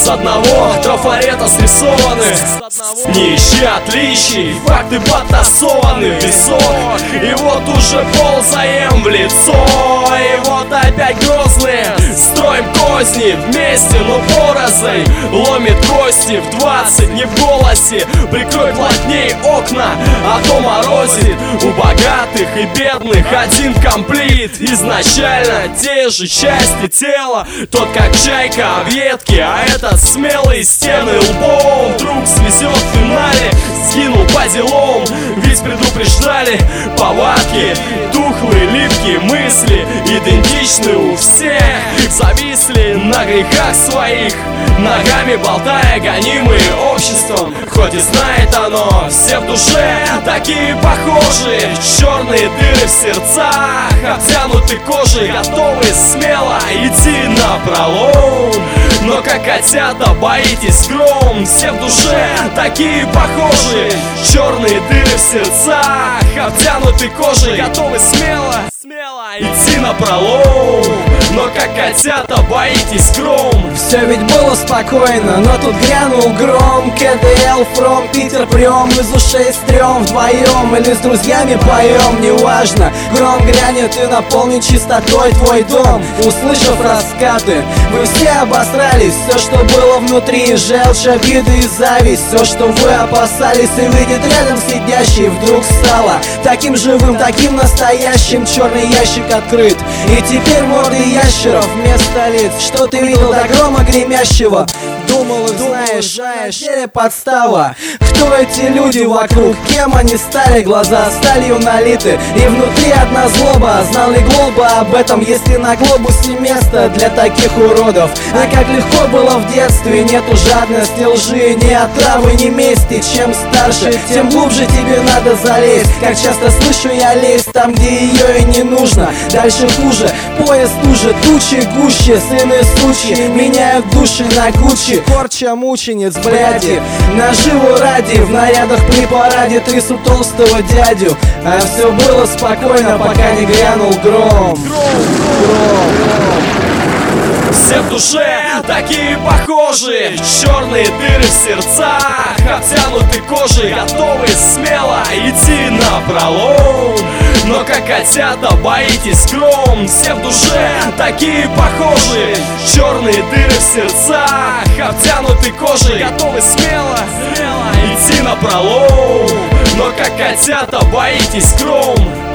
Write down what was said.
С одного трафарета срисованы, не ищи отличий, факты подтасованы в висок. И вот уже ползаем в лицо, и вот опять грозные строим козни вместе, но порознь. Ломит кости в 20, не в голосе. Прикрой плотней окна, а то морозит. У богатых и бедных один комплит. Изначально те же части тела. Тот как чайка в ветке, а этот смелый стены лбом. Вдруг свезет в финале, сгинул по делам. Ведь предупреждали повадки, тухлые липкие мысли, идентичны у всех. Зависли на грехах своих, ногами болтая, гонимые обществом. Хоть и знает оно, все в душе такие похожие. Черные дыры в сердцах, обтянуты кожей, готовы смело идти напролом. Но как котята боитесь гром, все в душе такие похожие. Черные дыры в сердцах, обтянуты кожей, готовы смело идти напролом. Но как котята боитесь гром. Все ведь было спокойно, но тут грянул гром. КДЛ, From, Питер прем, из ушей стрём. Вдвоем или с друзьями поем, неважно. Гром грянет и наполнит чистотой твой дом. Услышав раскаты, вы все обосрались. Все, что было внутри, желчь, обиды и зависть. Все, что вы опасались, и выйдет рядом сидящий, вдруг стало таким живым, таким настоящим. Черный ящик открыт, и теперь морды ящеров вместо лиц. Что ты видел до грома гремящего? Думал и знаешь, на деле подстава. Кто эти люди вокруг? Кем они стали? Глаза сталью налиты, и внутри одна злоба. Знал ли Глоба об этом? Есть ли на глобусе место для таких уродов? А как легко было в детстве, нету жадности, лжи, ни отравы, ни мести. Чем старше, тем глубже тебе надо залезть. Как часто слышу я, лезть там, где ее и не нужно. Дальше хуже, поезд уже, тучи гуще. Сыны сучьи меняют души на Гуччи. Порча мучениц, бляди, наживу ради. В нарядах при параде трясут толстого дядю. А все было спокойно, пока не грянул гром. Все в душе такие похожие. Черные дыры в сердцах, обтянуты кожей, готовы смело идти напролом. Но как котята боитесь гром. Все в душе такие похожие. Черные дыры в сердцах, обтянуты кожей, готовы смело идти напролом. Но как котята боитесь гром.